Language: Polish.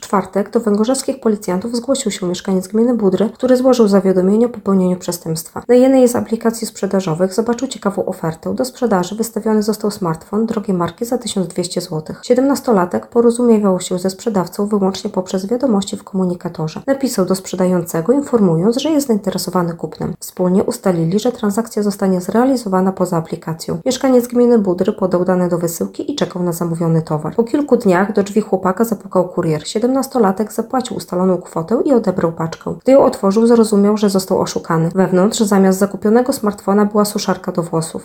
czwartek do węgorzewskich policjantów zgłosił się mieszkaniec gminy Budry, który złożył zawiadomienie o popełnieniu przestępstwa. Na jednej z aplikacji sprzedażowych zobaczył ciekawą ofertę. Do sprzedaży wystawiony został smartfon drogiej marki za 1200 zł. 17-latek porozumiewał się ze sprzedawcą wyłącznie poprzez wiadomości w komunikatorze. Napisał do sprzedającego, informując, że jest zainteresowany kupnem. Wspólnie ustalili, że transakcja zostanie zrealizowana poza aplikacją. Mieszkaniec gminy Budry podał dane do wysyłki i czekał na zamówiony towar. Po kilku dniach do drzwi chłopaka zapukał kurier. 17-latek zapłacił ustaloną kwotę i odebrał paczkę. Gdy ją otworzył, zrozumiał, że został oszukany. Wewnątrz zamiast zakupionego smartfona była suszarka do włosów.